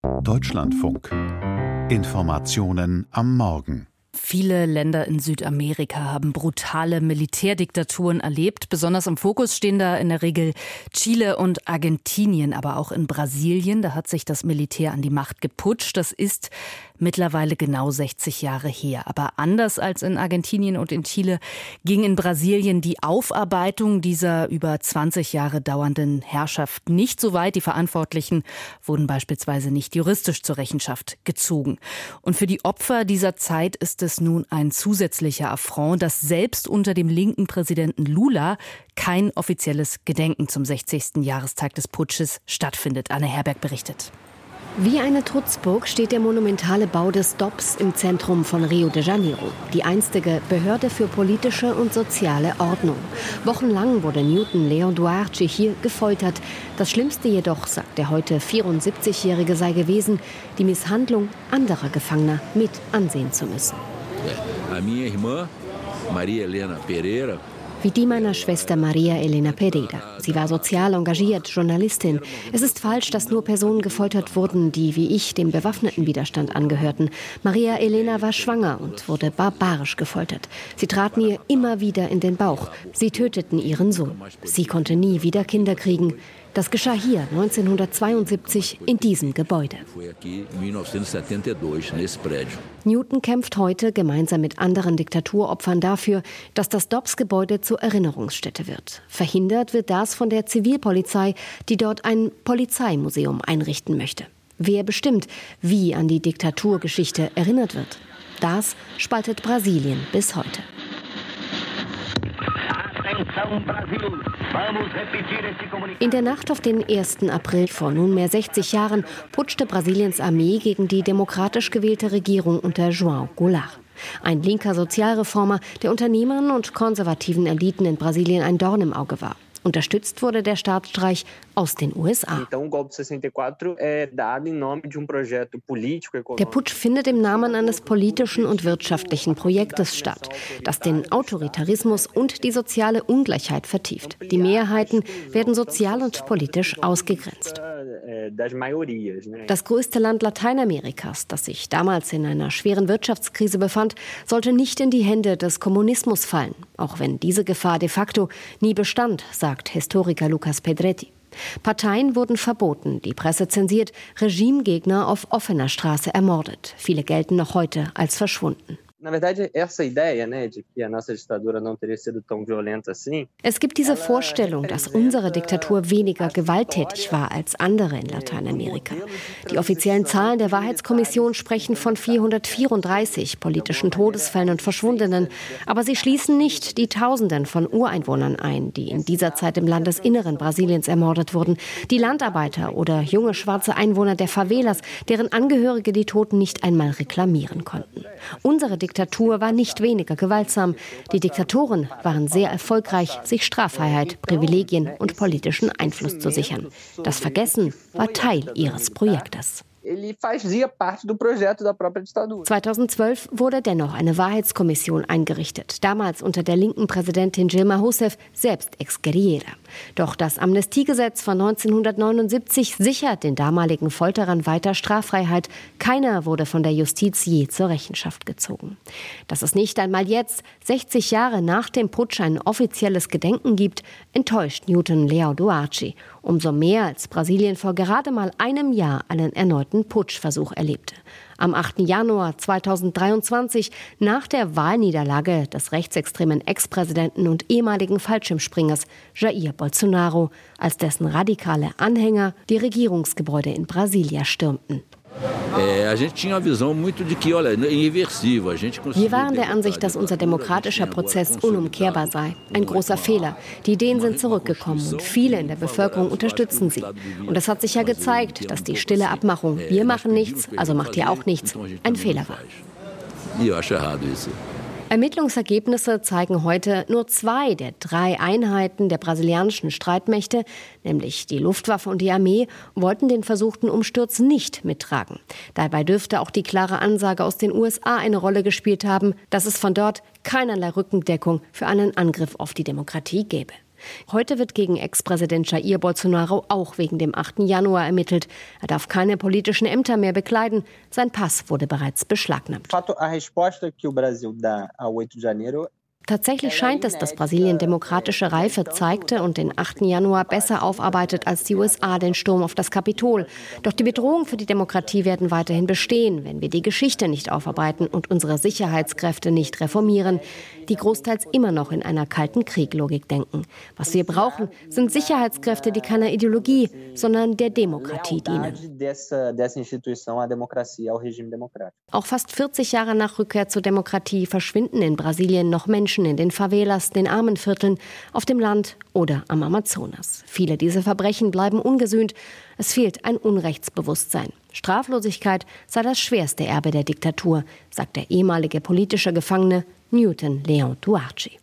Deutschlandfunk. Informationen am Morgen. Viele Länder in Südamerika haben brutale Militärdiktaturen erlebt. Besonders im Fokus stehen da in der Regel Chile und Argentinien, aber auch in Brasilien. Da hat sich das Militär an die Macht geputscht. Das ist mittlerweile genau 60 Jahre her. Aber anders als in Argentinien und in Chile ging in Brasilien die Aufarbeitung dieser über 20 Jahre dauernden Herrschaft nicht so weit. Die Verantwortlichen wurden beispielsweise nicht juristisch zur Rechenschaft gezogen. Und für die Opfer dieser Zeit ist es nun ein zusätzlicher Affront, dass selbst unter dem linken Präsidenten Lula kein offizielles Gedenken zum 60. Jahrestag des Putsches stattfindet. Anne Herberg berichtet. Wie eine Trutzburg steht der monumentale Bau des DOPS im Zentrum von Rio de Janeiro, die einstige Behörde für politische und soziale Ordnung. Wochenlang wurde Newton Leon Duarte hier gefoltert. Das Schlimmste jedoch, sagt der heute 74-Jährige, sei gewesen, die Misshandlung anderer Gefangener mit ansehen zu müssen. Wie die meiner Schwester Maria Elena Pereira. Sie war sozial engagiert, Journalistin. Es ist falsch, dass nur Personen gefoltert wurden, die wie ich dem bewaffneten Widerstand angehörten. Maria Elena war schwanger und wurde barbarisch gefoltert. Sie traten ihr immer wieder in den Bauch. Sie töteten ihren Sohn. Sie konnte nie wieder Kinder kriegen. Das geschah hier 1972 in diesem Gebäude. Newton kämpft heute gemeinsam mit anderen Diktaturopfern dafür, dass das DOPS-Gebäude zur Erinnerungsstätte wird. Verhindert wird das von der Zivilpolizei, die dort ein Polizeimuseum einrichten möchte. Wer bestimmt, wie an die Diktaturgeschichte erinnert wird? Das spaltet Brasilien bis heute. In der Nacht auf den 1. April vor nunmehr 60 Jahren putschte Brasiliens Armee gegen die demokratisch gewählte Regierung unter João Goulart. Ein linker Sozialreformer, der Unternehmern und konservativen Eliten in Brasilien ein Dorn im Auge war. Unterstützt wurde der Staatsstreich aus den USA. Der Putsch findet im Namen eines politischen und wirtschaftlichen Projektes statt, das den Autoritarismus und die soziale Ungleichheit vertieft. Die Mehrheiten werden sozial und politisch ausgegrenzt. Das größte Land Lateinamerikas, das sich damals in einer schweren Wirtschaftskrise befand, sollte nicht in die Hände des Kommunismus fallen, auch wenn diese Gefahr de facto nie bestand, sagt Historiker Lucas Pedretti. Parteien wurden verboten, die Presse zensiert, Regimegegner auf offener Straße ermordet. Viele gelten noch heute als verschwunden. Es gibt diese Vorstellung, dass unsere Diktatur weniger gewalttätig war als andere in Lateinamerika. Die offiziellen Zahlen der Wahrheitskommission sprechen von 434 politischen Todesfällen und Verschwundenen. Aber sie schließen nicht die Tausenden von Ureinwohnern ein, die in dieser Zeit im Landesinneren Brasiliens ermordet wurden. Die Landarbeiter oder junge schwarze Einwohner der Favelas, deren Angehörige die Toten nicht einmal reklamieren konnten. Unsere Diktatur war nicht weniger gewaltsam. Die Diktatoren waren sehr erfolgreich, sich Straffreiheit, Privilegien und politischen Einfluss zu sichern. Das Vergessen war Teil ihres Projektes. 2012 wurde dennoch eine Wahrheitskommission eingerichtet, damals unter der linken Präsidentin Dilma Rousseff, selbst ex-Guerrillera. Doch das Amnestiegesetz von 1979 sichert den damaligen Folterern weiter Straffreiheit. Keiner wurde von der Justiz je zur Rechenschaft gezogen. Dass es nicht einmal jetzt, 60 Jahre nach dem Putsch, ein offizielles Gedenken gibt, enttäuscht Newton Leon Duarte. Umso mehr, als Brasilien vor gerade mal einem Jahr einen erneuten Putschversuch erlebte. Am 8. Januar 2023, nach der Wahlniederlage des rechtsextremen Ex-Präsidenten und ehemaligen Fallschirmspringers Jair Bolsonaro, als dessen radikale Anhänger die Regierungsgebäude in Brasilia stürmten. Wir waren der Ansicht, dass unser demokratischer Prozess unumkehrbar sei. Ein großer Fehler. Die Ideen sind zurückgekommen und viele in der Bevölkerung unterstützen sie. Und es hat sich ja gezeigt, dass die stille Abmachung, wir machen nichts, also macht ihr auch nichts, ein Fehler war. Ermittlungsergebnisse zeigen heute, nur 2 der 3 Einheiten der brasilianischen Streitmächte, nämlich die Luftwaffe und die Armee, wollten den versuchten Umsturz nicht mittragen. Dabei dürfte auch die klare Ansage aus den USA eine Rolle gespielt haben, dass es von dort keinerlei Rückendeckung für einen Angriff auf die Demokratie gäbe. Heute wird gegen Ex-Präsident Jair Bolsonaro auch wegen dem 8. Januar ermittelt. Er darf keine politischen Ämter mehr bekleiden. Sein Pass wurde bereits beschlagnahmt. Tatsächlich scheint es, dass Brasilien demokratische Reife zeigte und den 8. Januar besser aufarbeitet als die USA den Sturm auf das Kapitol. Doch die Bedrohungen für die Demokratie werden weiterhin bestehen, wenn wir die Geschichte nicht aufarbeiten und unsere Sicherheitskräfte nicht reformieren, die großteils immer noch in einer kalten Krieg-Logik denken. Was wir brauchen, sind Sicherheitskräfte, die keiner Ideologie, sondern der Demokratie dienen. Auch fast 40 Jahre nach Rückkehr zur Demokratie verschwinden in Brasilien noch Menschen in den Favelas, den Armenvierteln, auf dem Land oder am Amazonas. Viele dieser Verbrechen bleiben ungesühnt. Es fehlt ein Unrechtsbewusstsein. Straflosigkeit sei das schwerste Erbe der Diktatur, sagt der ehemalige politische Gefangene Newton Leon Duarte.